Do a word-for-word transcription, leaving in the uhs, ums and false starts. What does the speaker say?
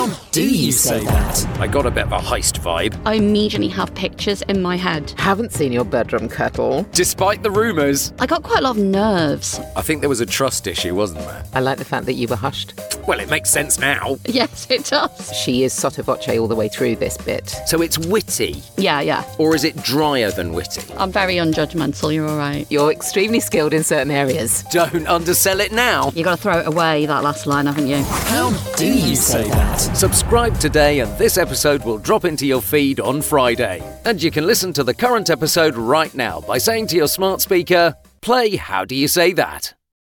How do you say that? I got a bit of a heist vibe. I immediately have pictures in my head. Haven't seen your bedroom kettle. Despite the rumours. I got quite a lot of nerves. I think there was a trust issue, wasn't there? I like the fact that you were hushed. Well, it makes sense now. Yes, it does. She is sotto voce all the way through this bit. So it's witty? Yeah, yeah. Or is it drier than witty? I'm very unjudgmental, you're all right. You're extremely skilled in certain areas. Don't undersell it now. You got to throw it away, that last line, haven't you? How do you say that? Subscribe today and this episode will drop into your feed on Friday. And you can listen to the current episode right now by saying to your smart speaker, play How Do You Say That?